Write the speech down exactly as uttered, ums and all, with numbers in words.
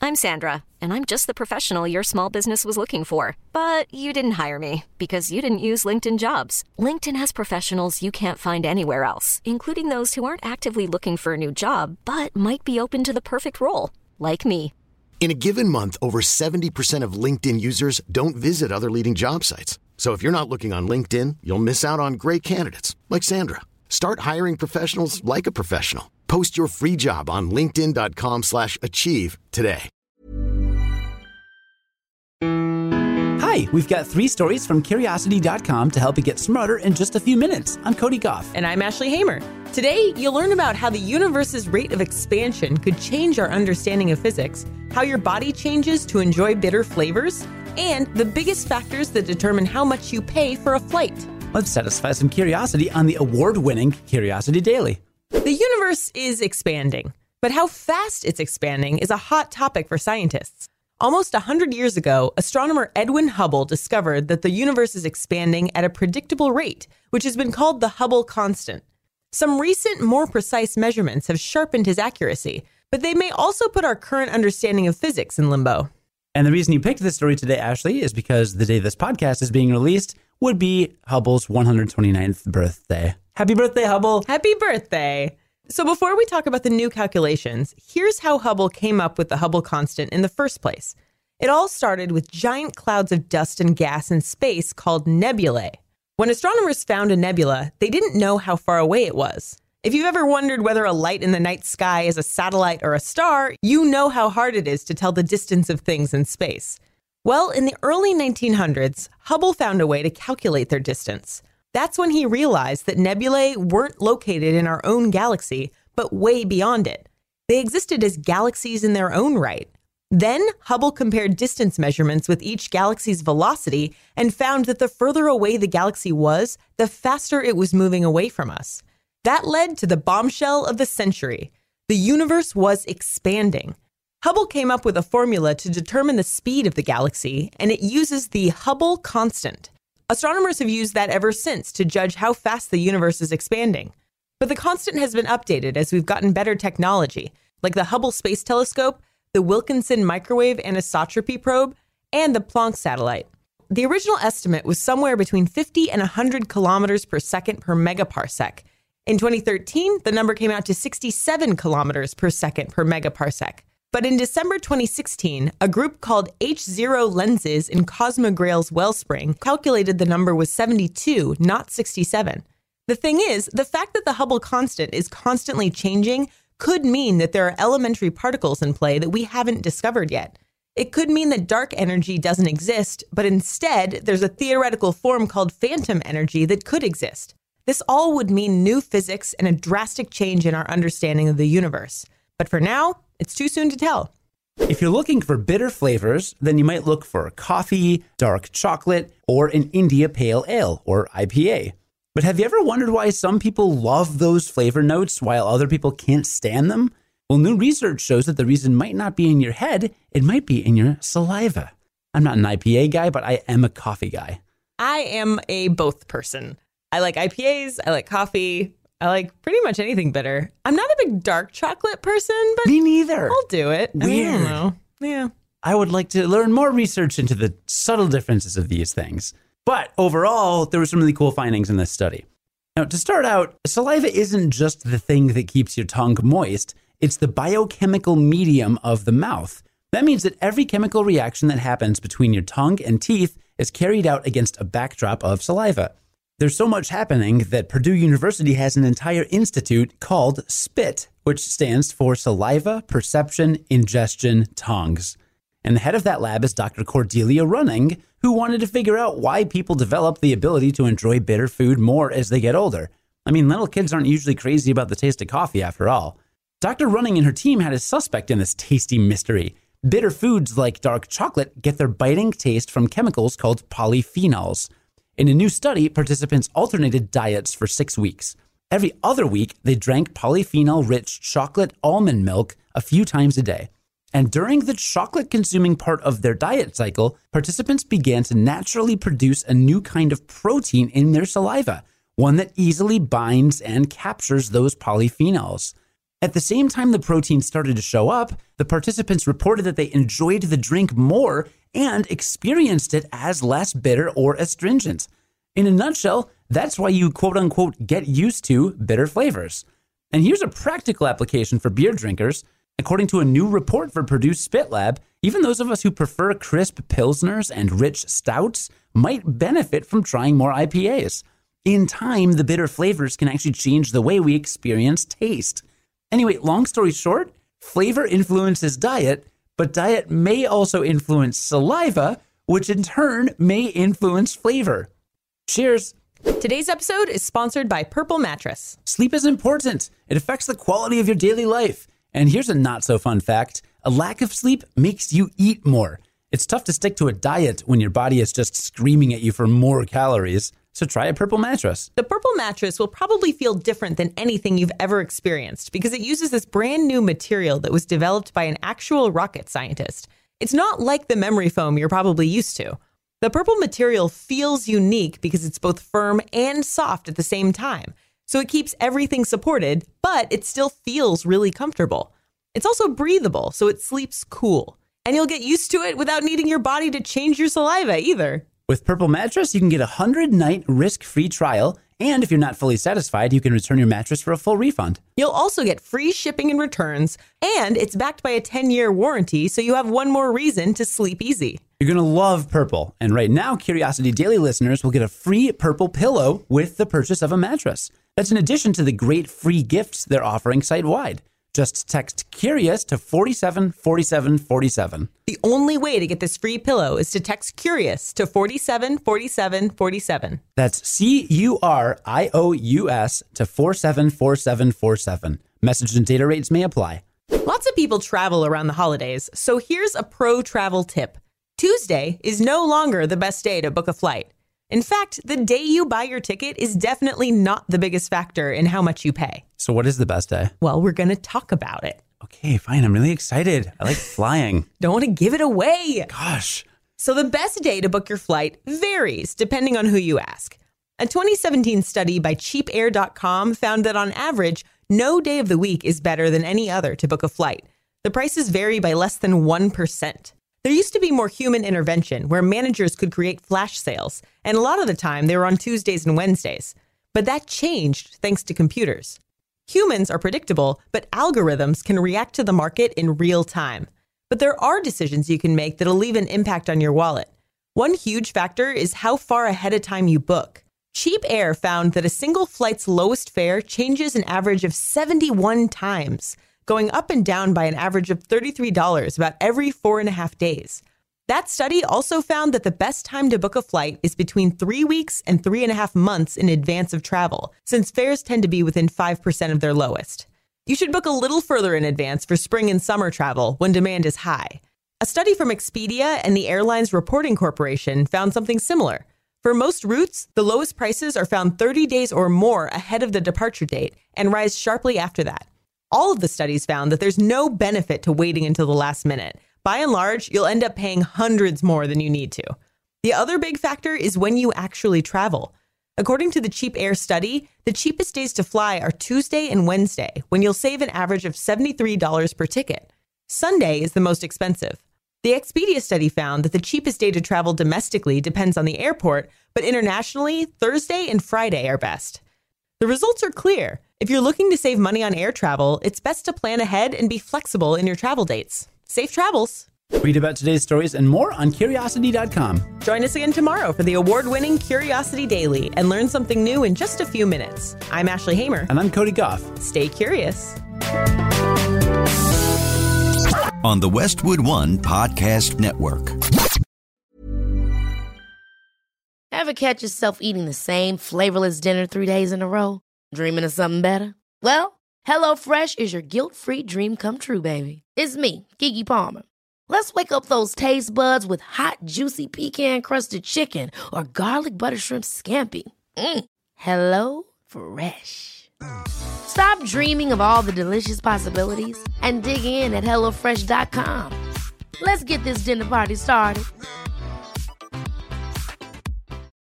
I'm Sandra, and I'm just the professional your small business was looking for. But you didn't hire me because you didn't use LinkedIn Jobs. LinkedIn has professionals you can't find anywhere else, including those who aren't actively looking for a new job, but might be open to the perfect role, like me. In a given month, over seventy percent of LinkedIn users don't visit other leading job sites. So if you're not looking on LinkedIn, you'll miss out on great candidates like Sandra. Start hiring professionals like a professional. Post your free job on linkedin dot com slash achieve today. Hi, we've got three stories from Curiosity dot com to help you get smarter in just a few minutes. I'm Cody Goff. And I'm Ashley Hamer. Today, you'll learn about how the universe's rate of expansion could change our understanding of physics, how your body changes to enjoy bitter flavors, and the biggest factors that determine how much you pay for a flight. Let's satisfy some curiosity on the award-winning Curiosity Daily. The universe is expanding, but how fast it's expanding is a hot topic for scientists. Almost one hundred years ago, astronomer Edwin Hubble discovered that the universe is expanding at a predictable rate, which has been called the Hubble constant. Some recent, more precise measurements have sharpened his accuracy, but they may also put our current understanding of physics in limbo. And the reason you picked this story today, Ashley, is because the day this podcast is being released would be Hubble's one hundred twenty-ninth birthday. Happy birthday, Hubble! Happy birthday! So before we talk about the new calculations, here's how Hubble came up with the Hubble constant in the first place. It all started with giant clouds of dust and gas in space called nebulae. When astronomers found a nebula, they didn't know how far away it was. If you've ever wondered whether a light in the night sky is a satellite or a star, you know how hard it is to tell the distance of things in space. Well, in the early nineteen hundreds, Hubble found a way to calculate their distance. That's when he realized that nebulae weren't located in our own galaxy, but way beyond it. They existed as galaxies in their own right. Then, Hubble compared distance measurements with each galaxy's velocity and found that the further away the galaxy was, the faster it was moving away from us. That led to the bombshell of the century. The universe was expanding. Hubble came up with a formula to determine the speed of the galaxy, and it uses the Hubble constant. Astronomers have used that ever since to judge how fast the universe is expanding. But the constant has been updated as we've gotten better technology, like the Hubble Space Telescope, the Wilkinson Microwave Anisotropy Probe, and the Planck satellite. The original estimate was somewhere between fifty and one hundred kilometers per second per megaparsec. In twenty thirteen, the number came out to sixty-seven kilometers per second per megaparsec. But in December twenty sixteen, a group called H zero Lenses in Cosmograil's Wellspring calculated the number was seventy-two, not sixty-seven. The thing is, the fact that the Hubble constant is constantly changing could mean that there are elementary particles in play that we haven't discovered yet. It could mean that dark energy doesn't exist, but instead there's a theoretical form called phantom energy that could exist. This all would mean new physics and a drastic change in our understanding of the universe. But for now, it's too soon to tell. If you're looking for bitter flavors, then you might look for coffee, dark chocolate, or an India Pale Ale, or I P A. But have you ever wondered why some people love those flavor notes while other people can't stand them? Well, new research shows that the reason might not be in your head, it might be in your saliva. I'm not an I P A guy, but I am a coffee guy. I am a both person. I like I P As, I like coffee, I like pretty much anything bitter. I'm not a big dark chocolate person, but me neither. I'll do it. Weird. I mean, I don't know. Yeah. I would like to learn more research into the subtle differences of these things. But overall, there were some really cool findings in this study. Now, to start out, saliva isn't just the thing that keeps your tongue moist. It's the biochemical medium of the mouth. That means that every chemical reaction that happens between your tongue and teeth is carried out against a backdrop of saliva. There's so much happening that Purdue University has an entire institute called SPIT, which stands for Saliva Perception Ingestion Tongues. And the head of that lab is Doctor Cordelia Running, who wanted to figure out why people develop the ability to enjoy bitter food more as they get older. I mean, little kids aren't usually crazy about the taste of coffee after all. Doctor Running and her team had a suspect in this tasty mystery. Bitter foods like dark chocolate get their biting taste from chemicals called polyphenols. In a new study, participants alternated diets for six weeks. Every other week, they drank polyphenol-rich chocolate almond milk a few times a day. And during the chocolate-consuming part of their diet cycle, participants began to naturally produce a new kind of protein in their saliva, one that easily binds and captures those polyphenols. At the same time the protein started to show up, the participants reported that they enjoyed the drink more and experienced it as less bitter or astringent. In a nutshell, that's why you quote-unquote get used to bitter flavors. And here's a practical application for beer drinkers. According to a new report for Purdue Spit Lab, even those of us who prefer crisp pilsners and rich stouts might benefit from trying more I P As. In time, the bitter flavors can actually change the way we experience taste. Anyway, long story short, flavor influences diet, but diet may also influence saliva, which in turn may influence flavor. Cheers! Today's episode is sponsored by Purple Mattress. Sleep is important. It affects the quality of your daily life. And here's a not-so-fun fact. A lack of sleep makes you eat more. It's tough to stick to a diet when your body is just screaming at you for more calories. So try a Purple Mattress. The Purple Mattress will probably feel different than anything you've ever experienced because it uses this brand new material that was developed by an actual rocket scientist. It's not like the memory foam you're probably used to. The Purple material feels unique because it's both firm and soft at the same time. So it keeps everything supported, but it still feels really comfortable. It's also breathable, so it sleeps cool. And you'll get used to it without needing your body to change your saliva either. With Purple Mattress, you can get a one hundred night risk-free trial, and if you're not fully satisfied, you can return your mattress for a full refund. You'll also get free shipping and returns, and it's backed by a ten year warranty, so you have one more reason to sleep easy. You're going to love Purple, and right now, Curiosity Daily listeners will get a free Purple pillow with the purchase of a mattress. That's in addition to the great free gifts they're offering site-wide. Just text CURIOUS to four seven four seven four seven. The only way to get this free pillow is to text CURIOUS to four seven four seven four seven. That's C U R I O U S to four seven four seven four seven. Message and data rates may apply. Lots of people travel around the holidays, so here's a pro travel tip. Tuesday is no longer the best day to book a flight. In fact, the day you buy your ticket is definitely not the biggest factor in how much you pay. So what is the best day? Well, we're going to talk about it. Okay, fine. I'm really excited. I like flying. Don't want to give it away. Gosh. So the best day to book your flight varies depending on who you ask. A twenty seventeen study by cheap air dot com found that on average, no day of the week is better than any other to book a flight. The prices vary by less than one percent. There used to be more human intervention where managers could create flash sales, and a lot of the time they were on Tuesdays and Wednesdays. But that changed thanks to computers. Humans are predictable, but algorithms can react to the market in real time. But there are decisions you can make that'll leave an impact on your wallet. One huge factor is how far ahead of time you book. Cheap Air found that a single flight's lowest fare changes an average of seventy-one times, going up and down by an average of thirty-three dollars about every four and a half days. That study also found that the best time to book a flight is between three weeks and three and a half months in advance of travel, since fares tend to be within five percent of their lowest. You should book a little further in advance for spring and summer travel when demand is high. A study from Expedia and the Airlines Reporting Corporation found something similar. For most routes, the lowest prices are found thirty days or more ahead of the departure date and rise sharply after that. All of the studies found that there's no benefit to waiting until the last minute. By and large, you'll end up paying hundreds more than you need to. The other big factor is when you actually travel. According to the Cheap Air study, the cheapest days to fly are Tuesday and Wednesday, when you'll save an average of seventy-three dollars per ticket. Sunday is the most expensive. The Expedia study found that the cheapest day to travel domestically depends on the airport, but internationally, Thursday and Friday are best. The results are clear. If you're looking to save money on air travel, it's best to plan ahead and be flexible in your travel dates. Safe travels. Read about today's stories and more on Curiosity dot com. Join us again tomorrow for the award-winning Curiosity Daily and learn something new in just a few minutes. I'm Ashley Hamer. And I'm Cody Goff. Stay curious. On the Westwood One Podcast Network. Ever catch yourself eating the same flavorless dinner three days in a row? Dreaming of something better? Well, HelloFresh is your guilt-free dream come true, baby. It's me, Keke Palmer. Let's wake up those taste buds with hot, juicy pecan-crusted chicken or garlic butter shrimp scampi. Mm. Hello Fresh. Stop dreaming of all the delicious possibilities and dig in at hello fresh dot com. Let's get this dinner party started.